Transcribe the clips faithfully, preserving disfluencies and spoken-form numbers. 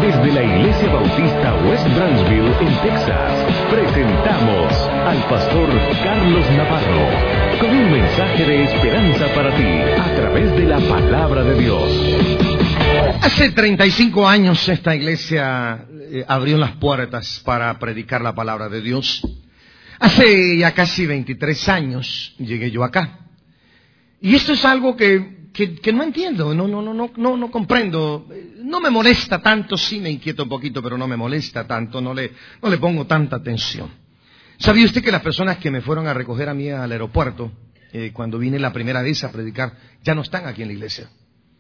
Desde la Iglesia Bautista West Branchville, en Texas, presentamos al pastor Carlos Navarro con un mensaje de esperanza para ti a través de la palabra de Dios. Hace treinta y cinco años esta iglesia eh, abrió las puertas para predicar la palabra de Dios. Hace ya casi veintitrés años llegué yo acá. Y esto es algo que, que, que no entiendo, no, no, no, no, no, no comprendo. No me molesta tanto, sí me inquieta un poquito, pero no me molesta tanto, no le, no le pongo tanta atención. ¿Sabía usted que las personas que me fueron a recoger a mí al aeropuerto, eh, cuando vine la primera vez a predicar, ya no están aquí en la iglesia?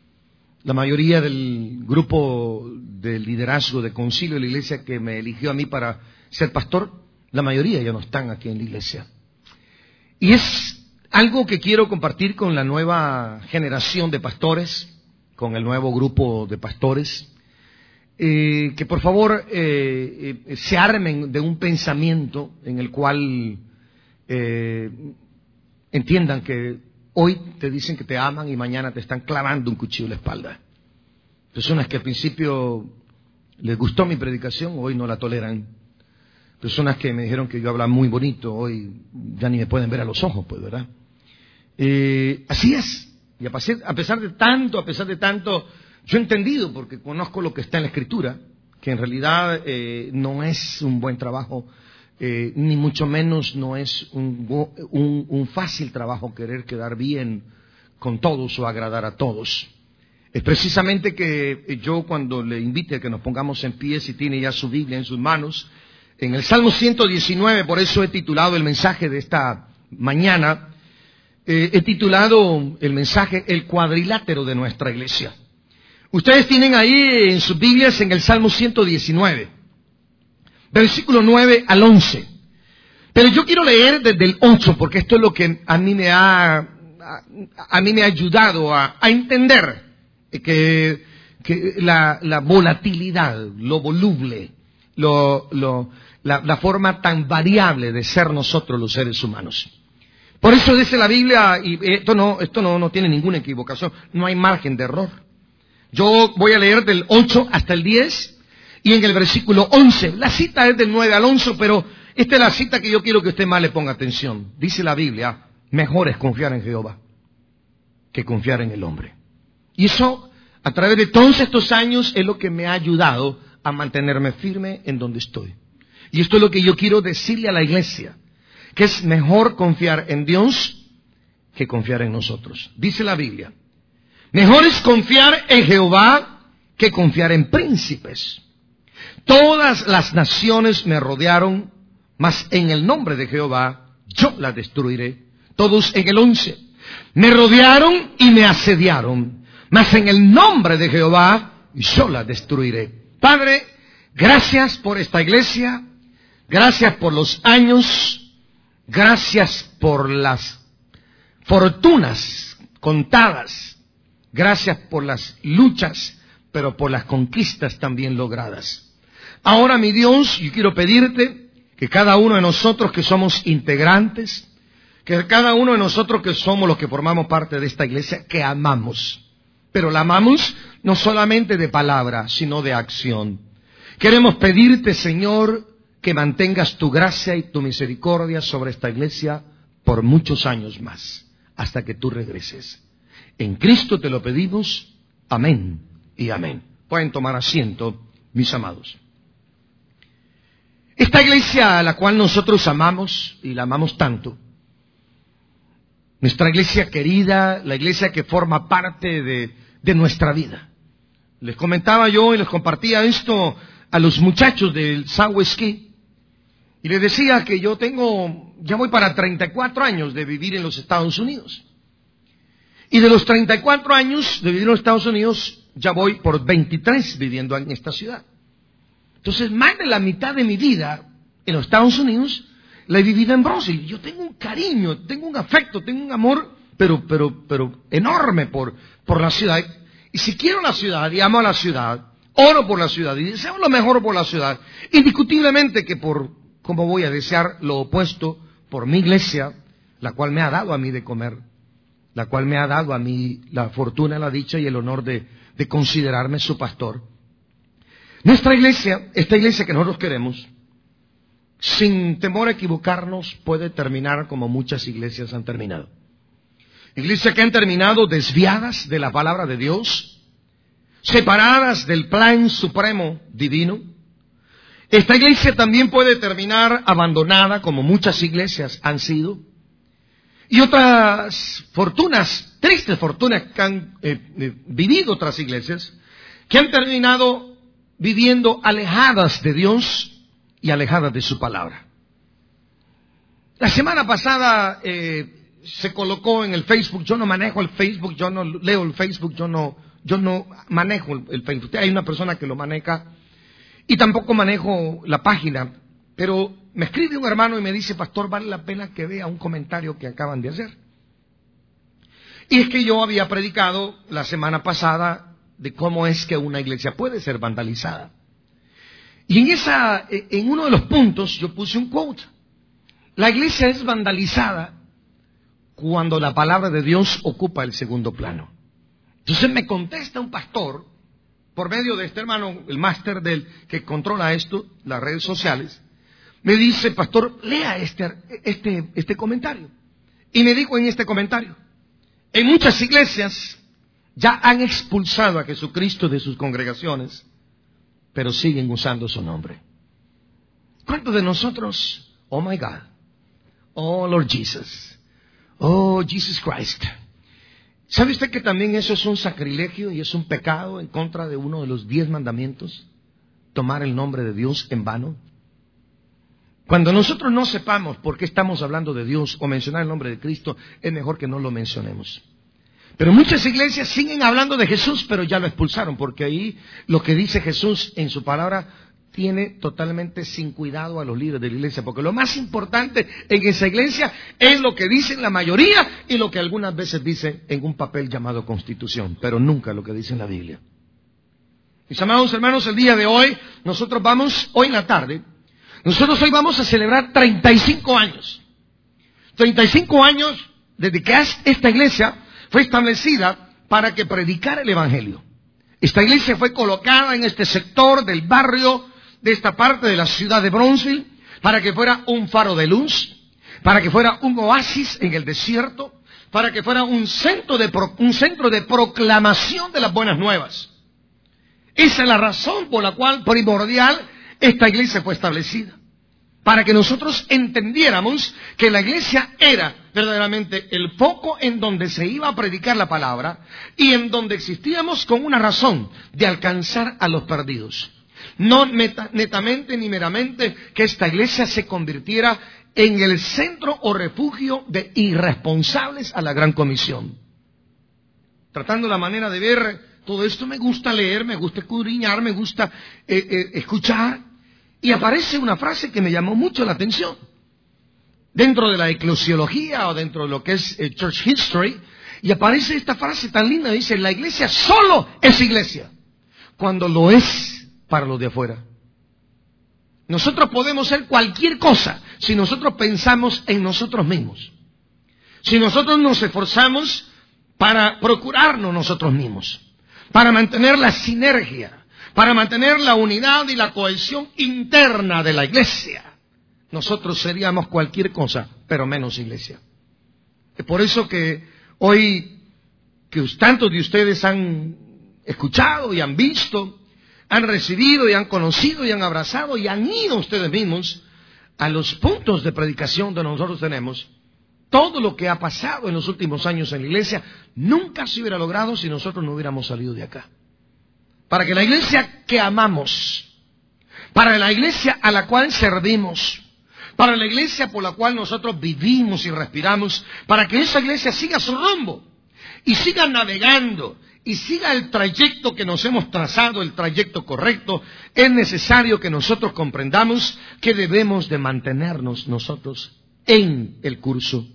La mayoría del grupo de liderazgo de concilio de la iglesia que me eligió a mí para ser pastor, la mayoría ya no están aquí en la iglesia. Y es algo que quiero compartir con la nueva generación de pastores, con el nuevo grupo de pastores, eh, que por favor eh, eh, se armen de un pensamiento en el cual eh, entiendan que hoy te dicen que te aman y mañana te están clavando un cuchillo en la espalda. Personas que al principio les gustó mi predicación, hoy no la toleran. Personas que me dijeron que yo hablaba muy bonito, hoy ya ni me pueden ver a los ojos, pues, ¿verdad? Eh, así es. Y a pesar, a pesar de tanto, a pesar de tanto, yo he entendido, porque conozco lo que está en la Escritura, que en realidad eh, no es un buen trabajo, eh, ni mucho menos no es un, un, un fácil trabajo querer quedar bien con todos o agradar a todos. Es precisamente que yo, cuando le invite a que nos pongamos en pie, si tiene ya su Biblia en sus manos, en el Salmo ciento diecinueve, por eso he titulado el mensaje de esta mañana, eh, he titulado el mensaje El cuadrilátero de nuestra iglesia. Ustedes tienen ahí en sus Biblias en el Salmo ciento diecinueve, versículo nueve al once. Pero yo quiero leer desde el ocho, porque esto es lo que a mí me ha, a, a mí me ha ayudado a, a entender que, que la, la volatilidad, lo voluble, lo, lo, la, la forma tan variable de ser nosotros los seres humanos. Por eso dice la Biblia, y esto no, esto no, no tiene ninguna equivocación, no hay margen de error. Yo voy a leer del ocho hasta el diez, y en el versículo once, la cita es del nueve al once, pero esta es la cita que yo quiero que usted más le ponga atención. Dice la Biblia, mejor es confiar en Jehová que confiar en el hombre. Y eso, a través de todos estos años, es lo que me ha ayudado a mantenerme firme en donde estoy. Y esto es lo que yo quiero decirle a la iglesia, que es mejor confiar en Dios que confiar en nosotros. Dice la Biblia, mejor es confiar en Jehová que confiar en príncipes. Todas las naciones me rodearon, mas en el nombre de Jehová yo las destruiré. Todos en el once. Me rodearon y me asediaron, mas en el nombre de Jehová yo las destruiré. Padre, gracias por esta iglesia, gracias por los años, gracias por las fortunas contadas, gracias por las luchas, pero por las conquistas también logradas. Ahora, mi Dios, yo quiero pedirte que cada uno de nosotros que somos integrantes, que cada uno de nosotros que somos los que formamos parte de esta iglesia, que amamos, pero la amamos no solamente de palabra, sino de acción. Queremos pedirte, Señor, que mantengas tu gracia y tu misericordia sobre esta iglesia por muchos años más, hasta que tú regreses. En Cristo te lo pedimos. Amén y amén. Pueden tomar asiento, mis amados. Esta iglesia a la cual nosotros amamos, y la amamos tanto, nuestra iglesia querida, la iglesia que forma parte de, de nuestra vida. Les comentaba yo y les compartía esto a los muchachos del Southwest Ski, y les decía que yo tengo, ya voy para treinta y cuatro años de vivir en los Estados Unidos. Y de los treinta y cuatro años de vivir en los Estados Unidos, ya voy por veintitrés viviendo en esta ciudad. Entonces, más de la mitad de mi vida en los Estados Unidos la he vivido en Brownsville. Yo tengo un cariño, tengo un afecto, tengo un amor, pero, pero, pero enorme por, por la ciudad. Y si quiero la ciudad y amo a la ciudad, oro por la ciudad y deseo lo mejor por la ciudad, indiscutiblemente que por cómo voy a desear lo opuesto por mi iglesia, la cual me ha dado a mí de comer, la cual me ha dado a mí la fortuna, la dicha y el honor de, de considerarme su pastor. Nuestra iglesia, esta iglesia que nosotros queremos, sin temor a equivocarnos, puede terminar como muchas iglesias han terminado. Iglesias que han terminado desviadas de la palabra de Dios, separadas del plan supremo divino. Esta iglesia también puede terminar abandonada, como muchas iglesias han sido. Y otras fortunas, tristes fortunas que han eh, eh, vivido otras iglesias, que han terminado viviendo alejadas de Dios y alejadas de su palabra. La semana pasada eh, se colocó en el Facebook, yo no manejo el Facebook, yo no leo el Facebook, yo no, yo no manejo el Facebook. Hay una persona que lo maneja y tampoco manejo la página, pero me escribe un hermano y me dice, pastor, vale la pena que vea un comentario que acaban de hacer. Y es que yo había predicado la semana pasada de cómo es que una iglesia puede ser vandalizada. Y en esa, en uno de los puntos yo puse un quote. La iglesia es vandalizada cuando la palabra de Dios ocupa el segundo plano. Entonces me contesta un pastor, por medio de este hermano, el máster del que controla esto, las redes sociales, me dice, pastor, lea este, este, este comentario. Y me dijo en este comentario, en muchas iglesias ya han expulsado a Jesucristo de sus congregaciones, pero siguen usando su nombre. ¿Cuántos de nosotros, oh my God, oh Lord Jesus, oh Jesus Christ? ¿Sabe usted que también eso es un sacrilegio y es un pecado en contra de uno de los diez mandamientos? Tomar el nombre de Dios en vano. Cuando nosotros no sepamos por qué estamos hablando de Dios o mencionar el nombre de Cristo, es mejor que no lo mencionemos. Pero muchas iglesias siguen hablando de Jesús, pero ya lo expulsaron, porque ahí lo que dice Jesús en su palabra tiene totalmente sin cuidado a los líderes de la iglesia, porque lo más importante en esa iglesia es lo que dicen la mayoría y lo que algunas veces dicen en un papel llamado Constitución, pero nunca lo que dice en la Biblia. Mis amados hermanos, el día de hoy, nosotros vamos, hoy en la tarde, nosotros hoy vamos a celebrar treinta y cinco años. treinta y cinco años desde que esta iglesia fue establecida para que predicara el Evangelio. Esta iglesia fue colocada en este sector del barrio, de esta parte de la ciudad de Bronzeville, para que fuera un faro de luz, para que fuera un oasis en el desierto, para que fuera un centro de, pro, un centro de proclamación de las buenas nuevas. Esa es la razón por la cual primordial esta iglesia fue establecida. Para que nosotros entendiéramos que la iglesia era verdaderamente el foco en donde se iba a predicar la palabra y en donde existíamos con una razón de alcanzar a los perdidos. No meta, netamente ni meramente que esta iglesia se convirtiera en el centro o refugio de irresponsables a la gran comisión. Tratando la manera de ver todo esto, me gusta leer, me gusta escudriñar, me gusta eh, eh, escuchar. Y aparece una frase que me llamó mucho la atención. Dentro de la eclesiología o dentro de lo que es eh, Church History, y aparece esta frase tan linda, dice, la iglesia solo es iglesia cuando lo es para los de afuera. Nosotros podemos ser cualquier cosa si nosotros pensamos en nosotros mismos. Si nosotros nos esforzamos para procurarnos nosotros mismos, para mantener la sinergia, para mantener la unidad y la cohesión interna de la iglesia, nosotros seríamos cualquier cosa, pero menos iglesia. Es por eso que hoy, que tantos de ustedes han escuchado y han visto, han recibido y han conocido y han abrazado y han ido ustedes mismos a los puntos de predicación donde nosotros tenemos, todo lo que ha pasado en los últimos años en la iglesia, nunca se hubiera logrado si nosotros no hubiéramos salido de acá. Para que la iglesia que amamos, para la iglesia a la cual servimos, para la iglesia por la cual nosotros vivimos y respiramos, para que esa iglesia siga su rumbo y siga navegando y siga el trayecto que nos hemos trazado, el trayecto correcto, es necesario que nosotros comprendamos que debemos de mantenernos nosotros en el curso.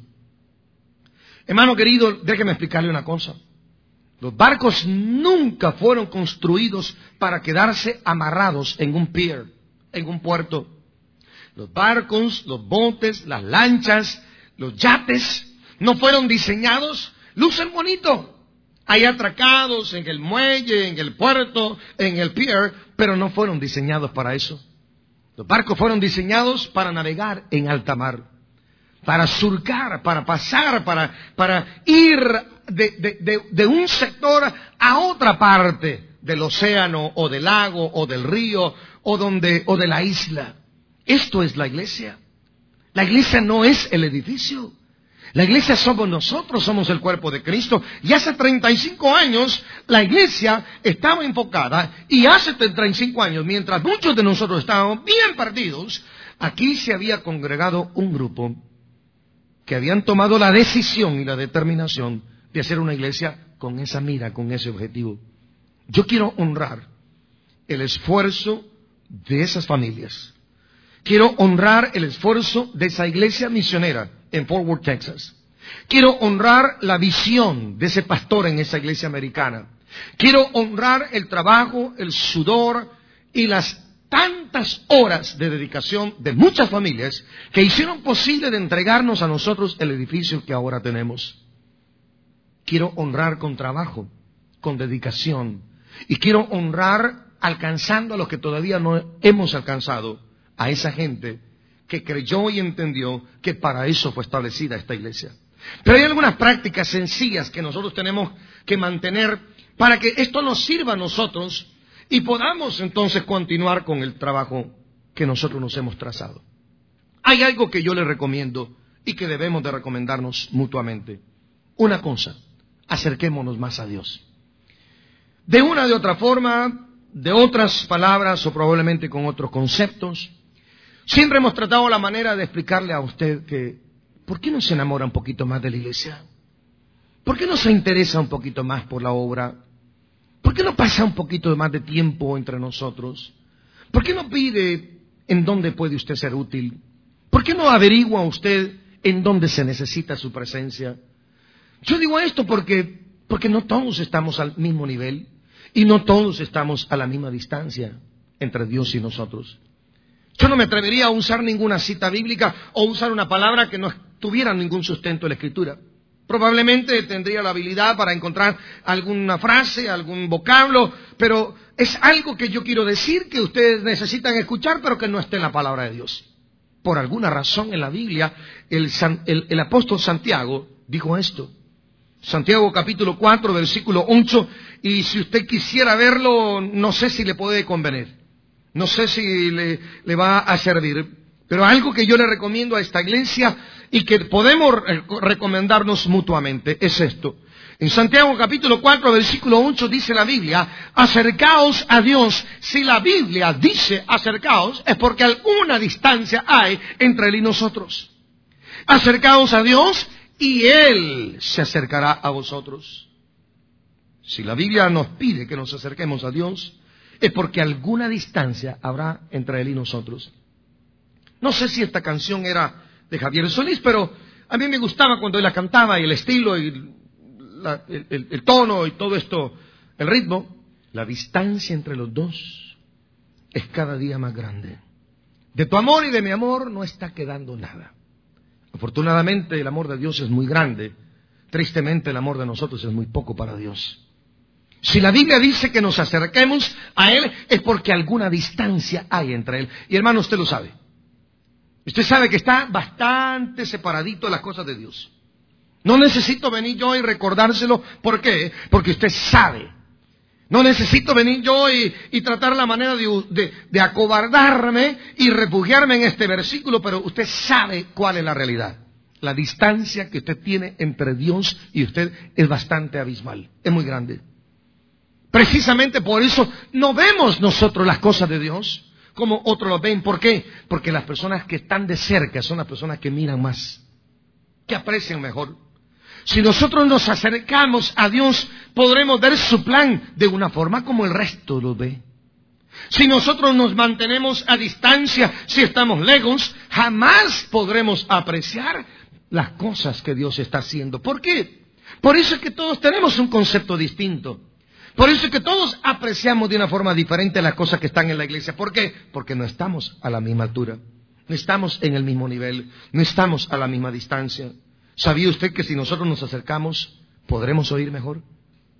Hermano querido, déjeme explicarle una cosa. Los barcos nunca fueron construidos para quedarse amarrados en un pier, en un puerto. Los barcos, los botes, las lanchas, los yates, no fueron diseñados, lucen bonito, Hay atracados en el muelle, en el puerto, en el pier, pero no fueron diseñados para eso. Los barcos fueron diseñados para navegar en alta mar, para surcar, para pasar, para, para ir de, de, de, de un sector a otra parte del océano o del lago o del río o, donde, o de la isla. Esto es la iglesia. La iglesia no es el edificio. La iglesia somos nosotros, somos el cuerpo de Cristo. Y hace treinta y cinco años la iglesia estaba enfocada, y hace treinta y cinco años, mientras muchos de nosotros estábamos bien perdidos, aquí se había congregado un grupo que habían tomado la decisión y la determinación de hacer una iglesia con esa mira, con ese objetivo. Yo quiero honrar el esfuerzo de esas familias. Quiero honrar el esfuerzo de esa iglesia misionera en Fort Worth, Texas. Quiero honrar la visión de ese pastor en esa iglesia americana. Quiero honrar el trabajo, el sudor y las tantas horas de dedicación de muchas familias que hicieron posible de entregarnos a nosotros el edificio que ahora tenemos. Quiero honrar con trabajo, con dedicación, y quiero honrar alcanzando a los que todavía no hemos alcanzado, a esa gente que creyó y entendió que para eso fue establecida esta iglesia. Pero hay algunas prácticas sencillas que nosotros tenemos que mantener para que esto nos sirva a nosotros y podamos entonces continuar con el trabajo que nosotros nos hemos trazado. Hay algo que yo les recomiendo y que debemos de recomendarnos mutuamente. Una cosa, acerquémonos más a Dios. De una de otra forma, de otras palabras o probablemente con otros conceptos, siempre hemos tratado la manera de explicarle a usted que, ¿por qué no se enamora un poquito más de la iglesia? ¿Por qué no se interesa un poquito más por la obra? ¿Por qué no pasa un poquito más de tiempo entre nosotros? ¿Por qué no pide en dónde puede usted ser útil? ¿Por qué no averigua usted en dónde se necesita su presencia? Yo digo esto porque, porque no todos estamos al mismo nivel y no todos estamos a la misma distancia entre Dios y nosotros. Yo no me atrevería a usar ninguna cita bíblica o usar una palabra que no tuviera ningún sustento en la Escritura. Probablemente tendría la habilidad para encontrar alguna frase, algún vocablo, pero es algo que yo quiero decir que ustedes necesitan escuchar, pero que no esté en la palabra de Dios. Por alguna razón en la Biblia, el, el, el apóstol Santiago dijo esto. Santiago capítulo cuatro, versículo ocho, y si usted quisiera verlo, no sé si le puede convenir. No sé si le, le va a servir, pero algo que yo le recomiendo a esta iglesia y que podemos recomendarnos mutuamente es esto. En Santiago capítulo cuatro, versículo ocho dice la Biblia, acercaos a Dios. Si la Biblia dice acercaos, es porque alguna distancia hay entre Él y nosotros. Acercaos a Dios y Él se acercará a vosotros. Si la Biblia nos pide que nos acerquemos a Dios, es porque alguna distancia habrá entre Él y nosotros. No sé si esta canción era de Javier Solís, pero a mí me gustaba cuando él la cantaba, y el estilo, y la, el, el, el tono, y todo esto, el ritmo. La distancia entre los dos es cada día más grande. De tu amor y de mi amor no está quedando nada. Afortunadamente el amor de Dios es muy grande. Tristemente el amor de nosotros es muy poco para Dios. Si la Biblia dice que nos acerquemos a Él, es porque alguna distancia hay entre Él. Y hermano, usted lo sabe. Usted sabe que está bastante separadito de las cosas de Dios. No necesito venir yo y recordárselo. ¿Por qué? Porque usted sabe. No necesito venir yo y, y tratar la manera de, de, de acobardarme y refugiarme en este versículo, pero usted sabe cuál es la realidad. La distancia que usted tiene entre Dios y usted es bastante abismal. Es muy grande. Precisamente por eso no vemos nosotros las cosas de Dios como otros lo ven. ¿Por qué? Porque las personas que están de cerca son las personas que miran más, que aprecian mejor. Si nosotros nos acercamos a Dios, podremos ver su plan de una forma como el resto lo ve. Si nosotros nos mantenemos a distancia, si estamos lejos, jamás podremos apreciar las cosas que Dios está haciendo. ¿Por qué? Por eso es que todos tenemos un concepto distinto. Por eso es que todos apreciamos de una forma diferente las cosas que están en la iglesia. ¿Por qué? Porque no estamos a la misma altura, no estamos en el mismo nivel, no estamos a la misma distancia. ¿Sabía usted que si nosotros nos acercamos, podremos oír mejor?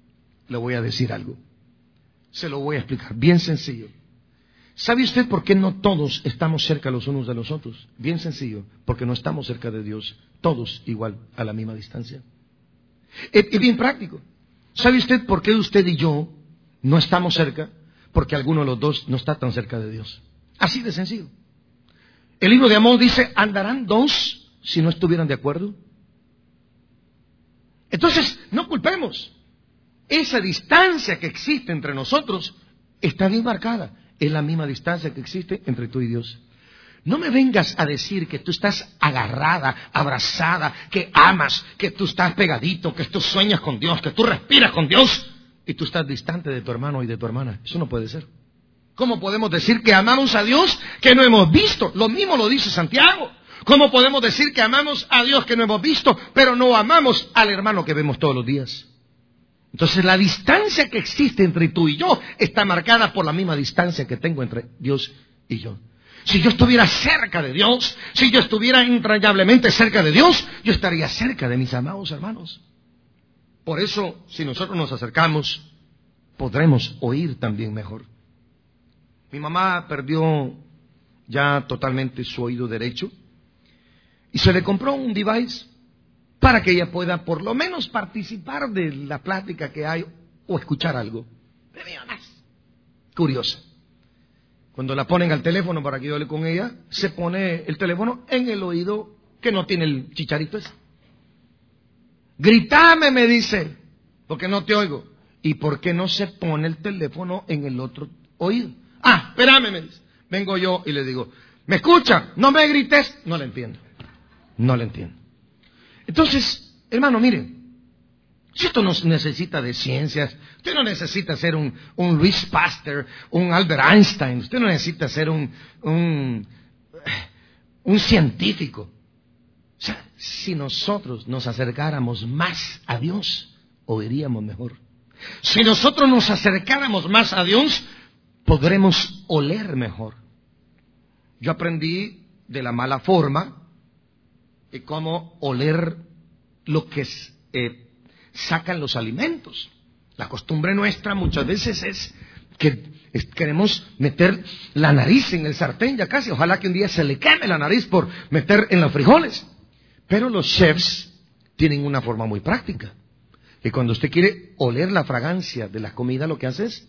le voy a decir algo. Se lo voy a explicar, bien sencillo. ¿Sabe usted por qué no todos estamos cerca los unos de los otros? Bien sencillo, porque no estamos cerca de Dios, todos igual, a la misma distancia. Es, es bien práctico. ¿Sabe usted por qué usted y yo no estamos cerca? Porque alguno de los dos no está tan cerca de Dios. Así de sencillo. El libro de Amós dice, ¿andarán dos si no estuvieran de acuerdo? Entonces, no culpemos. Esa distancia que existe entre nosotros está bien marcada. Es la misma distancia que existe entre tú y Dios. No me vengas a decir que tú estás agarrada, abrazada, que amas, que tú estás pegadito, que tú sueñas con Dios, que tú respiras con Dios y tú estás distante de tu hermano y de tu hermana. Eso no puede ser. ¿Cómo podemos decir que amamos a Dios que no hemos visto? Lo mismo lo dice Santiago. ¿Cómo podemos decir que amamos a Dios que no hemos visto, pero no amamos al hermano que vemos todos los días? Entonces la distancia que existe entre tú y yo está marcada por la misma distancia que tengo entre Dios y yo. Si yo estuviera cerca de Dios, si yo estuviera entrañablemente cerca de Dios, yo estaría cerca de mis amados hermanos. Por eso, si nosotros nos acercamos, podremos oír también mejor. Mi mamá perdió ya totalmente su oído derecho y se le compró un device para que ella pueda por lo menos participar de la plática que hay o escuchar algo. Pero mi mamá es curiosa. Cuando la ponen al teléfono para que yo hable con ella, se pone el teléfono en el oído que no tiene el chicharito ese. Grítame, me dice, porque no te oigo. ¿Y por qué no se pone el teléfono en el otro oído? Ah, espérame, me dice. Vengo yo y le digo, ¿me escucha? No me grites. No le entiendo. No le entiendo. Entonces, hermano, miren, si esto no necesita de ciencias, usted no necesita ser un, un Louis Pasteur, un Albert Einstein, usted no necesita ser un, un, un científico. O sea, si nosotros nos acercáramos más a Dios, oiríamos mejor. Si nosotros nos acercáramos más a Dios, podremos oler mejor. Yo aprendí de la mala forma y cómo oler lo que es, eh, sacan los alimentos. La costumbre nuestra muchas veces es que es, queremos meter la nariz en el sartén ya casi. Ojalá que un día se le queme la nariz por meter en los frijoles. Pero los chefs tienen una forma muy práctica. Que cuando usted quiere oler la fragancia de la comida, lo que hace es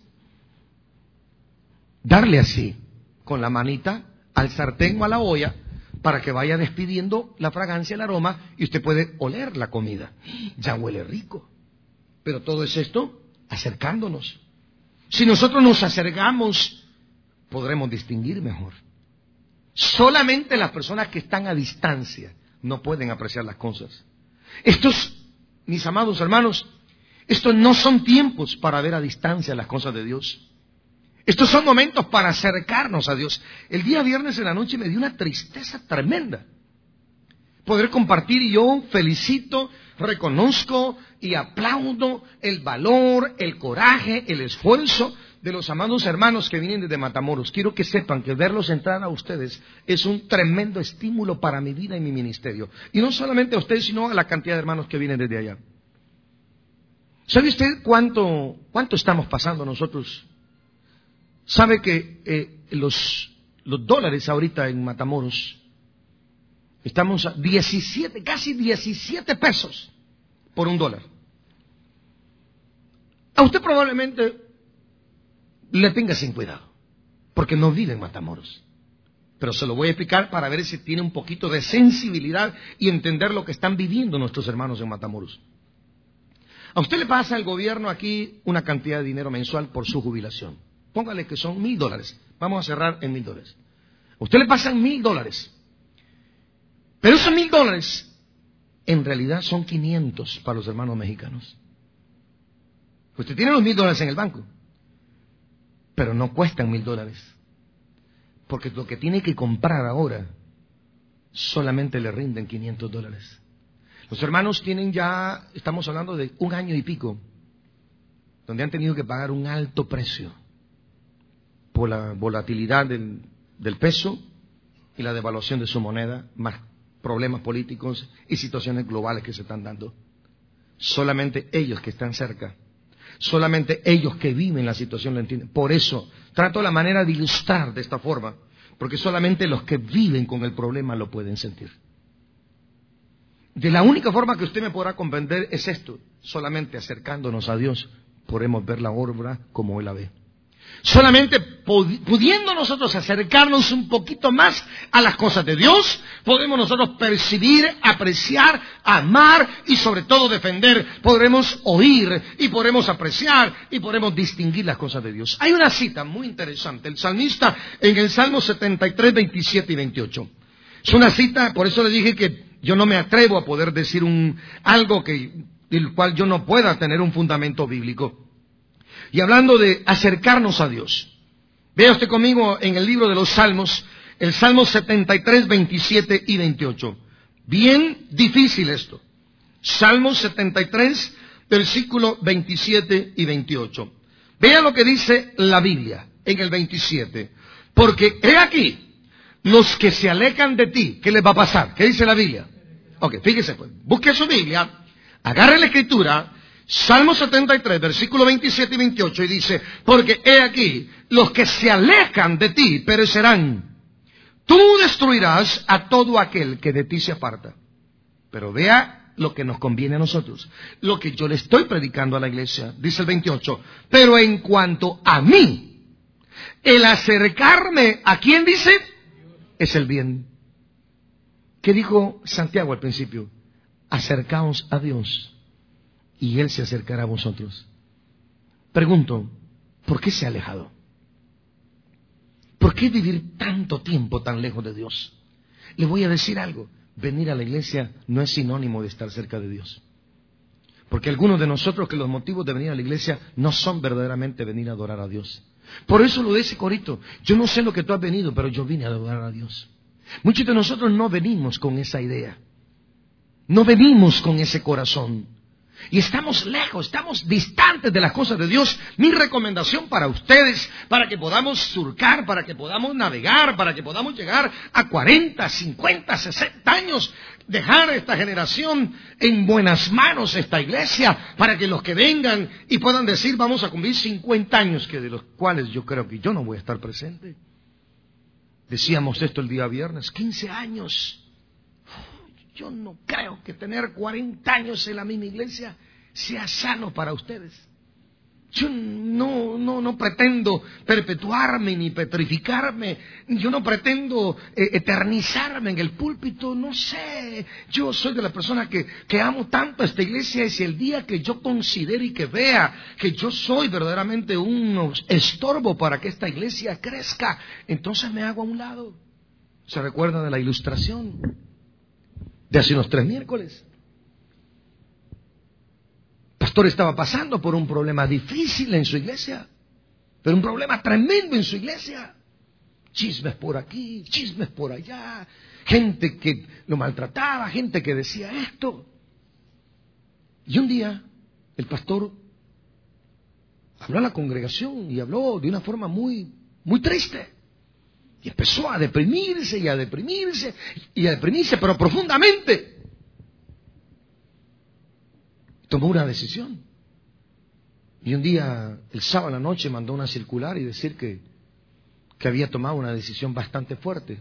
darle así, con la manita, al sartén o a la olla, para que vaya despidiendo la fragancia, el aroma, y usted puede oler la comida. Ya huele rico. Pero todo es esto acercándonos. Si nosotros nos acercamos, podremos distinguir mejor. Solamente las personas que están a distancia no pueden apreciar las cosas. Estos, mis amados hermanos, estos no son tiempos para ver a distancia las cosas de Dios. Estos son momentos para acercarnos a Dios. El día viernes en la noche me dio una tristeza tremenda. Poder compartir y yo felicito, reconozco y aplaudo el valor, el coraje, el esfuerzo de los amados hermanos que vienen desde Matamoros. Quiero que sepan que verlos entrar a ustedes es un tremendo estímulo para mi vida y mi ministerio. Y no solamente a ustedes, sino a la cantidad de hermanos que vienen desde allá. ¿Sabe usted cuánto, cuánto estamos pasando nosotros? ¿Sabe que eh, los, los dólares ahorita en Matamoros, estamos a diecisiete, casi diecisiete pesos por un dólar? A usted probablemente le tenga sin cuidado, porque no vive en Matamoros. Pero se lo voy a explicar para ver si tiene un poquito de sensibilidad y entender lo que están viviendo nuestros hermanos en Matamoros. A usted le pasa al gobierno aquí una cantidad de dinero mensual por su jubilación. Póngale que son mil dólares. Vamos a cerrar en mil dólares. A usted le pasan mil dólares. Pero esos mil dólares en realidad son quinientos para los hermanos mexicanos. Usted tiene los mil dólares en el banco, pero no cuestan mil dólares. Porque lo que tiene que comprar ahora solamente le rinden quinientos dólares. Los hermanos tienen ya, estamos hablando de un año y pico, donde han tenido que pagar un alto precio por la volatilidad del, del peso y la devaluación de su moneda, más problemas políticos y situaciones globales que se están dando. Solamente ellos que están cerca Solamente ellos que viven la situación lo entienden. Por eso trato la manera de ilustrar de esta forma, porque solamente los que viven con el problema lo pueden sentir. De la única forma que usted me podrá comprender es esto: solamente acercándonos a Dios podremos ver la obra como Él la ve. Solamente pudiendo nosotros acercarnos un poquito más a las cosas de Dios, podemos nosotros percibir, apreciar, amar y sobre todo defender. Podremos oír y podremos apreciar y podremos distinguir las cosas de Dios. Hay una cita muy interesante, el salmista en el Salmo setenta y tres, veintisiete y veintiocho. Es una cita, por eso le dije que yo no me atrevo a poder decir un algo que del cual yo no pueda tener un fundamento bíblico. Y hablando de acercarnos a Dios, vea usted conmigo en el libro de los Salmos, el Salmo setenta y tres, veintisiete y veintiocho. Bien difícil esto. Salmo setenta y tres, versículo veintisiete y veintiocho. Vea lo que dice la Biblia en el veintisiete. Porque he aquí, los que se alejan de ti, ¿qué les va a pasar? ¿Qué dice la Biblia? Ok, fíjese pues, busque su Biblia, agarre la Escritura, Salmo setenta y tres, versículo veintisiete y veintiocho, y dice, porque he aquí, los que se alejan de ti perecerán. Tú destruirás a todo aquel que de ti se aparta. Pero vea lo que nos conviene a nosotros, lo que yo le estoy predicando a la iglesia. Dice el veintiocho, pero en cuanto a mí, el acercarme, ¿a quién dice? Es el bien. ¿Qué dijo Santiago al principio? Acercaos a Dios y Él se acercará a vosotros. Pregunto, ¿por qué se ha alejado? ¿Por qué vivir tanto tiempo tan lejos de Dios? Le voy a decir algo, venir a la iglesia no es sinónimo de estar cerca de Dios. Porque algunos de nosotros que los motivos de venir a la iglesia no son verdaderamente venir a adorar a Dios. Por eso lo de ese corito, yo no sé lo que tú has venido, pero yo vine a adorar a Dios. Muchos de nosotros no venimos con esa idea, no venimos con ese corazón. Y estamos lejos, estamos distantes de las cosas de Dios. Mi recomendación para ustedes, para que podamos surcar, para que podamos navegar, para que podamos llegar a cuarenta, cincuenta, sesenta años, dejar esta generación en buenas manos, esta iglesia, para que los que vengan y puedan decir, vamos a cumplir cincuenta años, que de los cuales yo creo que yo no voy a estar presente. Decíamos esto el día viernes, quince años. Yo no creo que tener cuarenta años en la misma iglesia sea sano para ustedes. Yo no, no, no pretendo perpetuarme ni petrificarme. Yo no pretendo eh, eternizarme en el púlpito. No sé. Yo soy de la persona que, que amo tanto a esta iglesia. Y si el día que yo considere y que vea que yo soy verdaderamente un estorbo para que esta iglesia crezca, entonces me hago a un lado. ¿Se recuerda de la ilustración de hace unos tres miércoles? El pastor estaba pasando por un problema difícil en su iglesia, pero un problema tremendo en su iglesia. Chismes por aquí, chismes por allá, gente que lo maltrataba, gente que decía esto. Y un día el pastor habló a la congregación y habló de una forma muy, muy triste. Y empezó a deprimirse y a deprimirse y a deprimirse, pero profundamente. Tomó una decisión. Y un día, el sábado a la noche, mandó una circular y decir que, que había tomado una decisión bastante fuerte.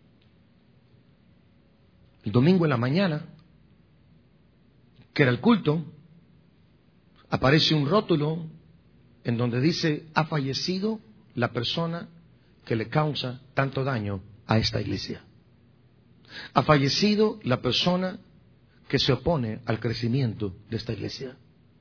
El domingo en la mañana, que era el culto, aparece un rótulo en donde dice, ha fallecido la persona que le causa tanto daño a esta iglesia. Ha fallecido la persona que se opone al crecimiento de esta iglesia.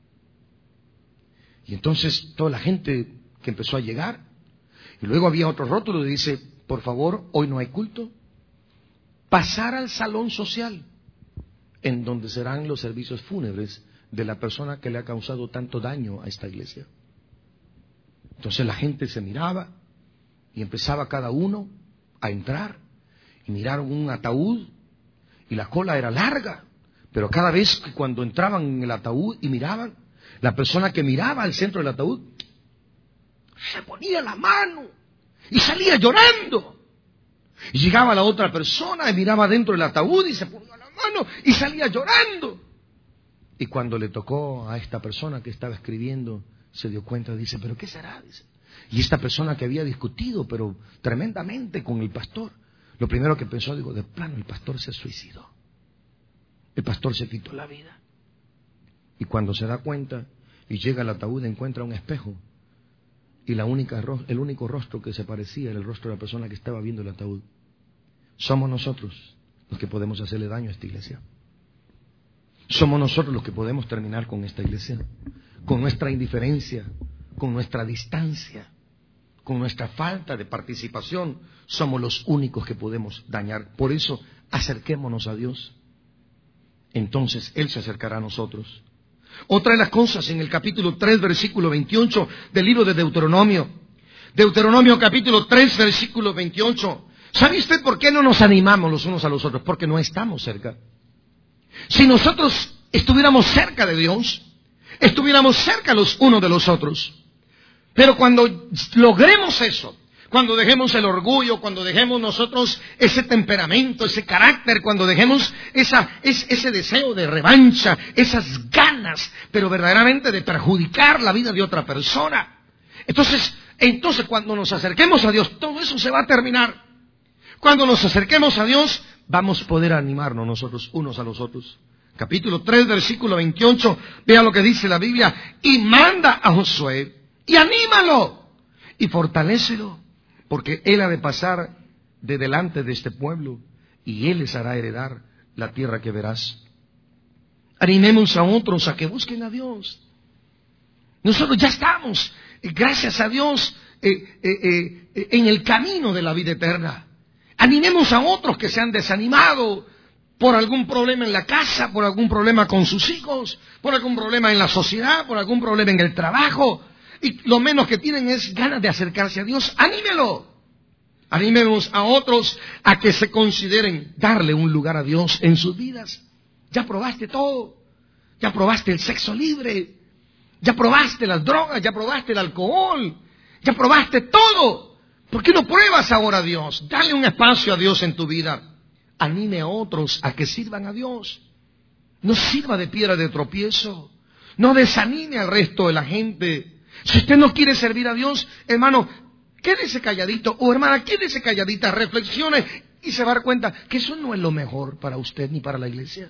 Y entonces toda la gente que empezó a llegar, y luego había otro rótulo que dice, por favor, hoy no hay culto, pasar al salón social, en donde serán los servicios fúnebres de la persona que le ha causado tanto daño a esta iglesia. Entonces la gente se miraba, y empezaba cada uno a entrar y miraron un ataúd y la cola era larga, pero cada vez que cuando entraban en el ataúd y miraban, la persona que miraba al centro del ataúd se ponía la mano y salía llorando. Y llegaba la otra persona y miraba dentro del ataúd y se ponía la mano y salía llorando. Y cuando le tocó a esta persona que estaba escribiendo se dio cuenta, dice, ¿pero qué será? Dice. Y esta persona que había discutido, pero tremendamente con el pastor, lo primero que pensó, digo, de plano, el pastor se suicidó. El pastor se quitó la vida. Y cuando se da cuenta y llega al ataúd, encuentra un espejo. Y la única, el único rostro que se parecía era el rostro de la persona que estaba viendo el ataúd. Somos nosotros los que podemos hacerle daño a esta iglesia. Somos nosotros los que podemos terminar con esta iglesia. Con nuestra indiferencia, con nuestra distancia, con nuestra falta de participación. Somos los únicos que podemos dañar. Por eso, acerquémonos a Dios. Entonces Él se acercará a nosotros. Otra de las cosas en el capítulo tres, versículo veintiocho del libro de Deuteronomio. Deuteronomio capítulo tres, versículo veintiocho. ¿Sabe usted por qué no nos animamos los unos a los otros? Porque no estamos cerca. Si nosotros estuviéramos cerca de Dios, estuviéramos cerca los unos de los otros. Pero cuando logremos eso, cuando dejemos el orgullo, cuando dejemos nosotros ese temperamento, ese carácter, cuando dejemos esa, es, ese deseo de revancha, esas ganas, pero verdaderamente de perjudicar la vida de otra persona. Entonces, entonces cuando nos acerquemos a Dios, todo eso se va a terminar. Cuando nos acerquemos a Dios, vamos a poder animarnos nosotros unos a los otros. Capítulo tres, versículo veintiocho, vea lo que dice la Biblia. Y manda a Josué, y anímalo, y fortalécelo, porque él ha de pasar de delante de este pueblo, y él les hará heredar la tierra que verás. Animemos a otros a que busquen a Dios. Nosotros ya estamos, gracias a Dios, eh, eh, eh, en el camino de la vida eterna. Animemos a otros que se han desanimado por algún problema en la casa, por algún problema con sus hijos, por algún problema en la sociedad, por algún problema en el trabajo. Y lo menos que tienen es ganas de acercarse a Dios. ¡Anímelo! Animemos a otros a que se consideren darle un lugar a Dios en sus vidas. Ya probaste todo. Ya probaste el sexo libre. Ya probaste las drogas. Ya probaste el alcohol. Ya probaste todo. ¿Por qué no pruebas ahora a Dios? Dale un espacio a Dios en tu vida. Anime a otros a que sirvan a Dios. No sirva de piedra de tropiezo. No desanime al resto de la gente. Si usted no quiere servir a Dios, hermano, quédese calladito. O hermana, quédese calladita, reflexione y se va a dar cuenta que eso no es lo mejor para usted ni para la iglesia.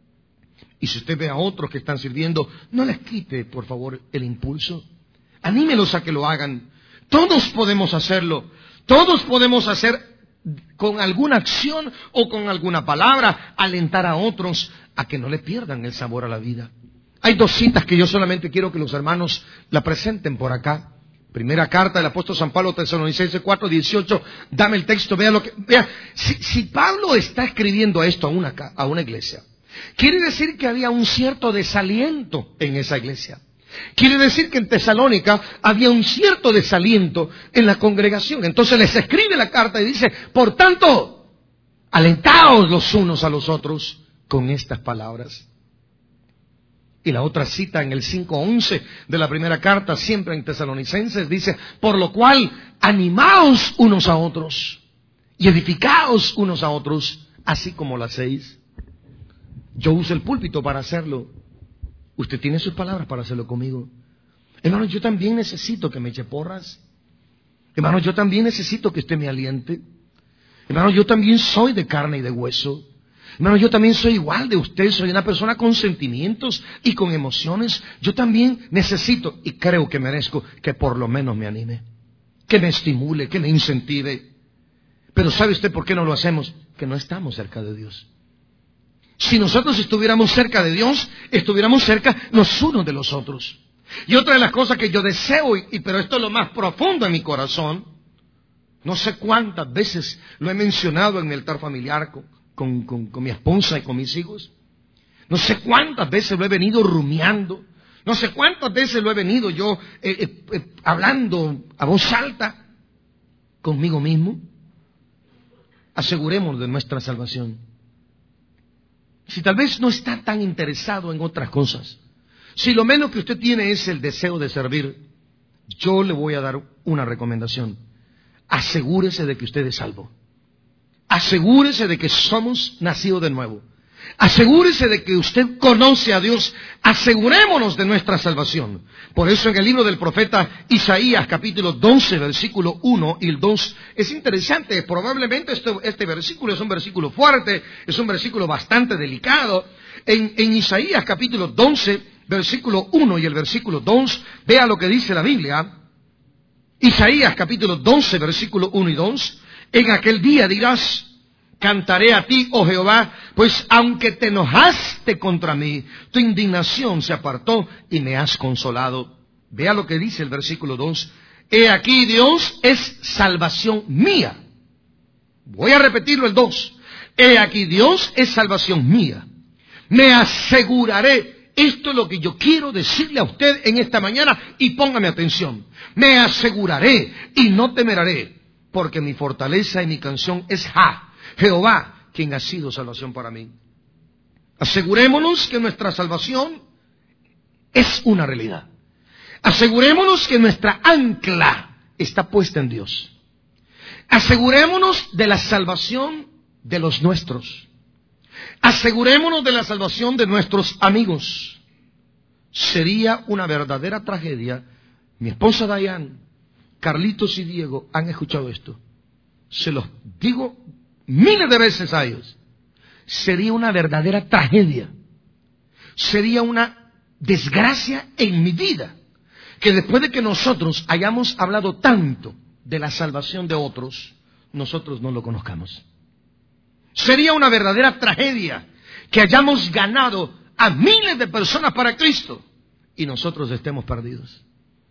Y si usted ve a otros que están sirviendo, no les quite, por favor, el impulso. Anímelos a que lo hagan. Todos podemos hacerlo. Todos podemos hacer con alguna acción o con alguna palabra, alentar a otros a que no le pierdan el sabor a la vida. Hay dos citas que yo solamente quiero que los hermanos la presenten por acá. Primera carta del apóstol San Pablo, Tesalonicenses cuatro, dieciocho. Dame el texto, vea lo que... Vea, si, si Pablo está escribiendo esto a una, a una iglesia, quiere decir que había un cierto desaliento en esa iglesia. Quiere decir que en Tesalónica había un cierto desaliento en la congregación. Entonces les escribe la carta y dice, por tanto, alentaos los unos a los otros con estas palabras. Y la otra cita en el cinco once de la primera carta, siempre en Tesalonicenses, dice, por lo cual, animaos unos a otros y edificaos unos a otros, así como lo hacéis. Yo uso el púlpito para hacerlo. Usted tiene sus palabras para hacerlo conmigo. Hermano, yo también necesito que me eche porras. Hermano, yo también necesito que usted me aliente. Hermano, yo también soy de carne y de hueso. Hermano, yo también soy igual de usted. Soy una persona con sentimientos y con emociones. Yo también necesito, y creo que merezco, que por lo menos me anime. Que me estimule, que me incentive. Pero ¿sabe usted por qué no lo hacemos? Que no estamos cerca de Dios. Si nosotros estuviéramos cerca de Dios, estuviéramos cerca los unos de los otros. Y otra de las cosas que yo deseo, y, pero esto es lo más profundo en mi corazón, no sé cuántas veces lo he mencionado en mi altar familiar con, con, con, con mi esposa y con mis hijos. No sé cuántas veces lo he venido rumiando. No sé cuántas veces lo he venido yo eh, eh, eh, hablando a voz alta conmigo mismo. Aseguremos de nuestra salvación. Si tal vez no está tan interesado en otras cosas, si lo menos que usted tiene es el deseo de servir, yo le voy a dar una recomendación. Asegúrese de que usted es salvo. Asegúrese de que somos nacidos de nuevo. Asegúrese de que usted conoce a Dios. Asegurémonos de nuestra salvación. Por eso en el libro del profeta Isaías, capítulo doce, versículo uno y el dos, es interesante. Probablemente este, este versículo es un versículo fuerte, es un versículo bastante delicado. En, en Isaías, capítulo doce, versículo uno y el versículo dos, vea lo que dice la Biblia. Isaías, capítulo doce, versículo uno y dos. En aquel día dirás: cantaré a ti, oh Jehová, pues aunque te enojaste contra mí, tu indignación se apartó y me has consolado. Vea lo que dice el versículo dos. He aquí, Dios es salvación mía. Voy a repetirlo el dos. He aquí, Dios es salvación mía. Me aseguraré. Esto es lo que yo quiero decirle a usted en esta mañana y póngame atención. Me aseguraré y no temeré, porque mi fortaleza y mi canción es Ja. Jehová, quien ha sido salvación para mí. Asegurémonos que nuestra salvación es una realidad. Asegurémonos que nuestra ancla está puesta en Dios. Asegurémonos de la salvación de los nuestros. Asegurémonos de la salvación de nuestros amigos. Sería una verdadera tragedia. Mi esposa Dayan, Carlitos y Diego han escuchado esto. Se los digo miles de veces a ellos. Sería una verdadera tragedia. Sería una desgracia en mi vida que después de que nosotros hayamos hablado tanto de la salvación de otros, nosotros no lo conozcamos. Sería una verdadera tragedia que hayamos ganado a miles de personas para Cristo y nosotros estemos perdidos.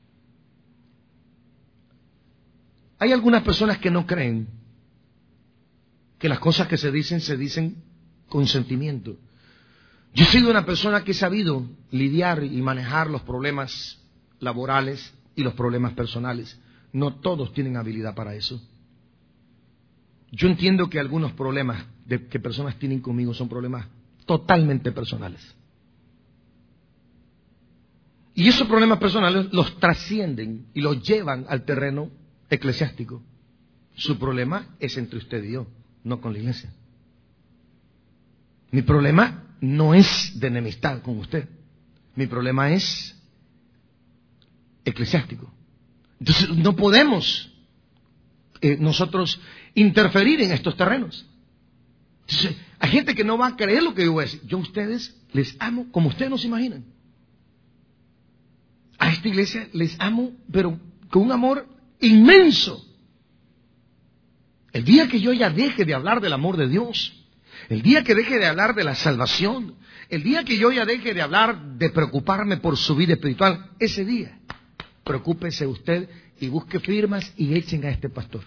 Hay algunas personas que no creen que las cosas que se dicen, se dicen con sentimiento. Yo he sido una persona que he sabido lidiar y manejar los problemas laborales y los problemas personales. No todos tienen habilidad para eso. Yo entiendo que algunos problemas de que personas tienen conmigo son problemas totalmente personales. Y esos problemas personales los trascienden y los llevan al terreno eclesiástico. Su problema es entre usted y yo, no con la iglesia. Mi problema no es de enemistad con usted. Mi problema es eclesiástico. Entonces no podemos eh, nosotros interferir en estos terrenos. Entonces, hay gente que no va a creer lo que yo voy a decir. Yo a ustedes les amo como ustedes no se imaginan. A esta iglesia les amo, pero con un amor inmenso. El día que yo ya deje de hablar del amor de Dios, el día que deje de hablar de la salvación, el día que yo ya deje de hablar de preocuparme por su vida espiritual, ese día, preocúpese usted y busque firmas y echen a este pastor.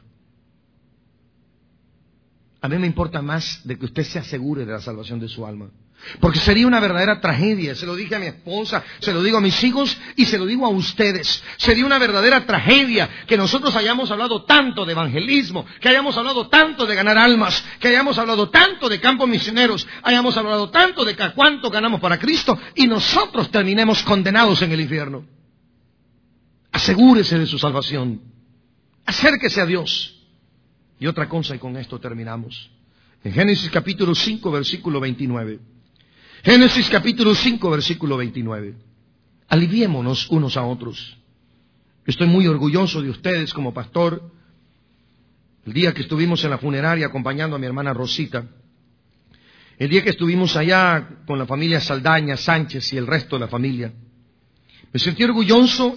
A mí me importa más de que usted se asegure de la salvación de su alma. Porque sería una verdadera tragedia. Se lo dije a mi esposa, se lo digo a mis hijos y se lo digo a ustedes. Sería una verdadera tragedia que nosotros hayamos hablado tanto de evangelismo, que hayamos hablado tanto de ganar almas, que hayamos hablado tanto de campos misioneros, hayamos hablado tanto de cuánto ganamos para Cristo y nosotros terminemos condenados en el infierno. Asegúrese de su salvación. Acérquese a Dios. Y otra cosa, y con esto terminamos. En Génesis capítulo cinco, versículo veintinueve. Génesis capítulo cinco, versículo veintinueve. Aliviémonos unos a otros. Estoy muy orgulloso de ustedes como pastor. El día que estuvimos en la funeraria acompañando a mi hermana Rosita, el día que estuvimos allá con la familia Saldaña, Sánchez y el resto de la familia, me sentí orgulloso.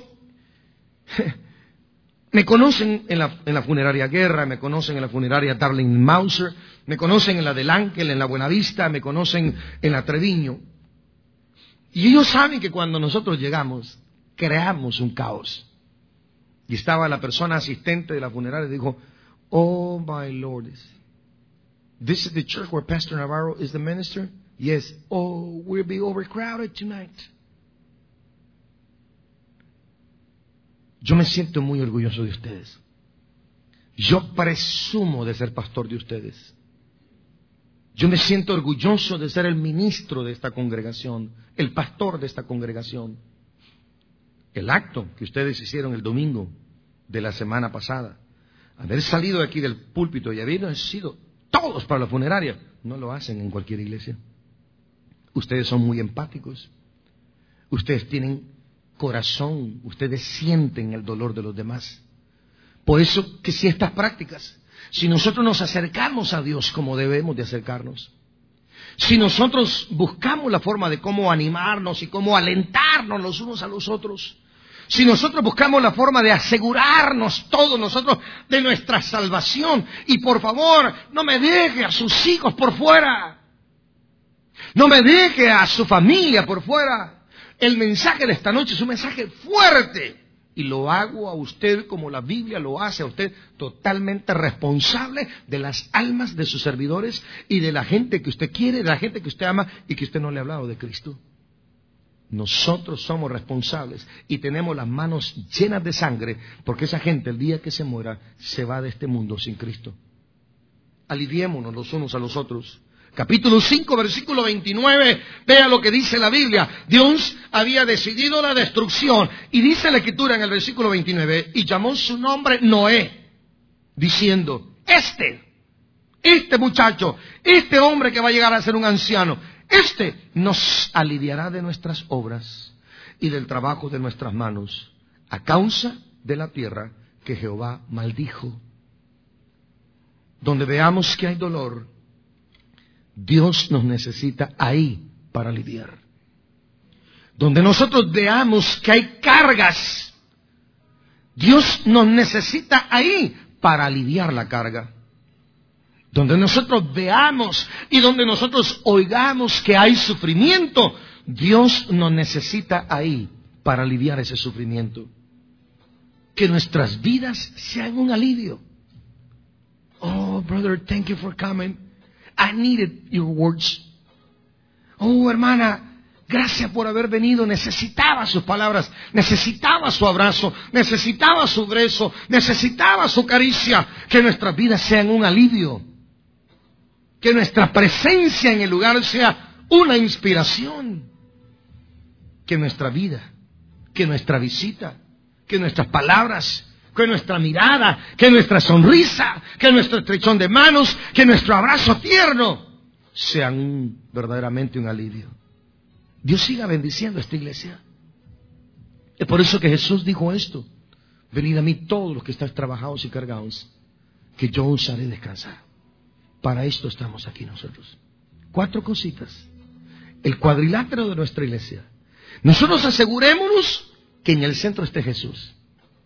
Me conocen en la, en la funeraria Guerra, me conocen en la funeraria Darling Mauser, me conocen en la del Ángel, en la Buenavista, me conocen en la Treviño. Y ellos saben que cuando nosotros llegamos, creamos un caos. Y estaba la persona asistente de la funeraria y dijo, "Oh my Lord, this is the church where Pastor Navarro is the minister? Yes. Oh, we'll be overcrowded tonight." Yo me siento muy orgulloso de ustedes. Yo presumo de ser pastor de ustedes. Yo me siento orgulloso de ser el ministro de esta congregación, el pastor de esta congregación. El acto que ustedes hicieron el domingo de la semana pasada, haber salido de aquí del púlpito y haber sido todos para la funeraria, no lo hacen en cualquier iglesia. Ustedes son muy empáticos. Ustedes tienen corazón. Ustedes sienten el dolor de los demás. Por eso que si estas prácticas, si nosotros nos acercamos a Dios como debemos de acercarnos, si nosotros buscamos la forma de cómo animarnos y cómo alentarnos los unos a los otros, si nosotros buscamos la forma de asegurarnos todos nosotros de nuestra salvación, y por favor, no me deje a sus hijos por fuera, no me deje a su familia por fuera. El mensaje de esta noche es un mensaje fuerte. Y lo hago a usted como la Biblia lo hace a usted, totalmente responsable de las almas de sus servidores y de la gente que usted quiere, de la gente que usted ama y que usted no le ha hablado de Cristo. Nosotros somos responsables y tenemos las manos llenas de sangre, porque esa gente el día que se muera se va de este mundo sin Cristo. Aliviémonos los unos a los otros. Capítulo cinco, versículo veintinueve, vea lo que dice la Biblia. Dios había decidido la destrucción, y dice la Escritura en el versículo veintinueve, y llamó su nombre Noé, diciendo, este, este muchacho, este hombre que va a llegar a ser un anciano, este nos aliviará de nuestras obras y del trabajo de nuestras manos, a causa de la tierra que Jehová maldijo. Donde veamos que hay dolor, Dios nos necesita ahí para aliviar. Donde nosotros veamos que hay cargas, Dios nos necesita ahí para aliviar la carga. Donde nosotros veamos y donde nosotros oigamos que hay sufrimiento, Dios nos necesita ahí para aliviar ese sufrimiento. Que nuestras vidas sean un alivio. Oh, brother, thank you for coming. I needed your words. Oh, hermana, gracias por haber venido. Necesitaba sus palabras, necesitaba su abrazo, necesitaba su beso, necesitaba su caricia. Que nuestras vidas sean un alivio. Que nuestra presencia en el lugar sea una inspiración. Que nuestra vida, que nuestra visita, que nuestras palabras, que nuestra mirada, que nuestra sonrisa, que nuestro estrechón de manos, que nuestro abrazo tierno sean un, verdaderamente un alivio. Dios siga bendiciendo a esta iglesia. Es por eso que Jesús dijo esto: venid a mí todos los que estáis trabajados y cargados, que yo os haré descansar. Para esto estamos aquí nosotros. Cuatro cositas. El cuadrilátero de nuestra iglesia. Nosotros asegurémonos que en el centro esté Jesús.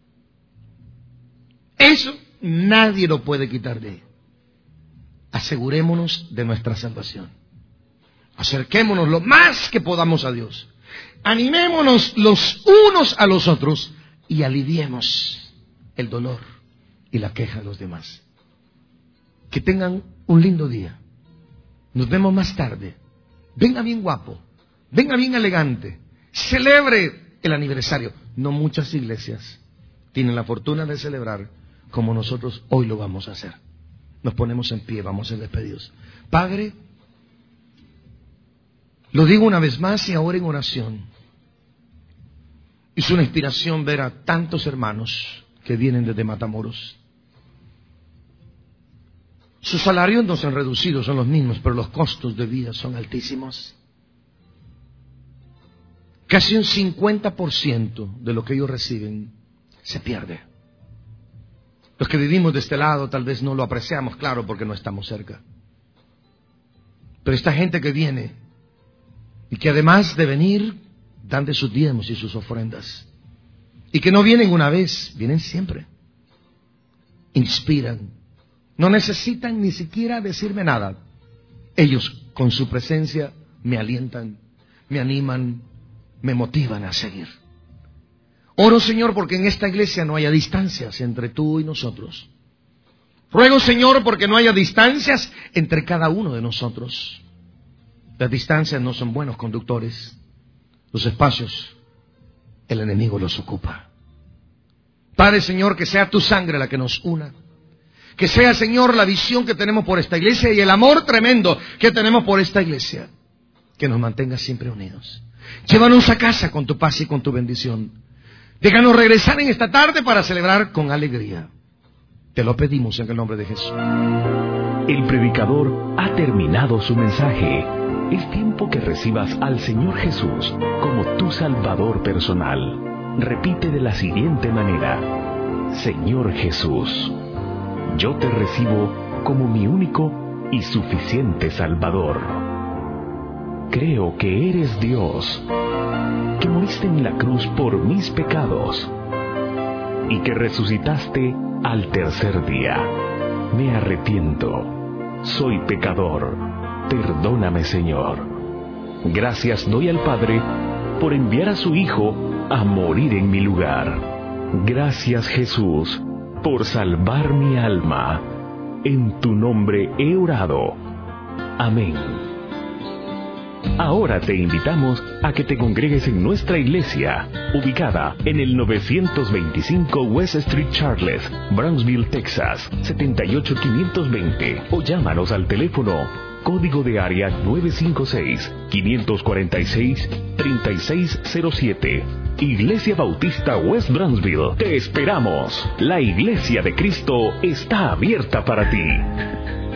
Eso nadie lo puede quitar de ahí. Asegurémonos de nuestra salvación. Acerquémonos lo más que podamos a Dios. Animémonos los unos a los otros y aliviemos el dolor y la queja de los demás. Que tengan un lindo día. Nos vemos más tarde. Venga bien guapo, venga bien elegante. Celebre el aniversario. No muchas iglesias tienen la fortuna de celebrar como nosotros hoy lo vamos a hacer. Nos ponemos en pie, vamos a ser despedidos. Padre, lo digo una vez más y ahora en oración. Es una inspiración ver a tantos hermanos que vienen desde Matamoros. Sus salarios no se han reducido, son los mismos, pero los costos de vida son altísimos. Casi un cincuenta por ciento de lo que ellos reciben se pierde. Los que vivimos de este lado tal vez no lo apreciamos, claro, porque no estamos cerca. Pero esta gente que viene y que además de venir, dan de sus diezmos y sus ofrendas. Y que no vienen una vez, vienen siempre. Inspiran. No necesitan ni siquiera decirme nada. Ellos con su presencia me alientan, me animan, me motivan a seguir. Oro, Señor, porque en esta iglesia no haya distancias entre tú y nosotros. Ruego, Señor, porque no haya distancias entre cada uno de nosotros. Las distancias no son buenos conductores. Los espacios, el enemigo los ocupa. Padre, Señor, que sea tu sangre la que nos una. Que sea, Señor, la visión que tenemos por esta iglesia y el amor tremendo que tenemos por esta iglesia. Que nos mantenga siempre unidos. Llévanos a casa con tu paz y con tu bendición. Déjanos regresar en esta tarde para celebrar con alegría. Te lo pedimos en el nombre de Jesús. El predicador ha terminado su mensaje. Es tiempo que recibas al Señor Jesús como tu Salvador personal. Repite de la siguiente manera: Señor Jesús, yo te recibo como mi único y suficiente Salvador. Creo que eres Dios, que moriste en la cruz por mis pecados y que resucitaste al tercer día. Me arrepiento, soy pecador, perdóname, Señor. Gracias doy al Padre por enviar a su Hijo a morir en mi lugar. Gracias, Jesús, por salvar mi alma. En tu nombre he orado. Amén. Ahora te invitamos a que te congregues en nuestra iglesia, ubicada en el novecientos veinticinco West Street Charles, Brownsville, Texas, setenta y ocho quinientos veinte, o llámanos al teléfono código de área nueve cinco seis, quinientos cuarenta y seis, treinta y seis cero siete. Iglesia Bautista West Brownsville, te esperamos. La Iglesia de Cristo está abierta para ti.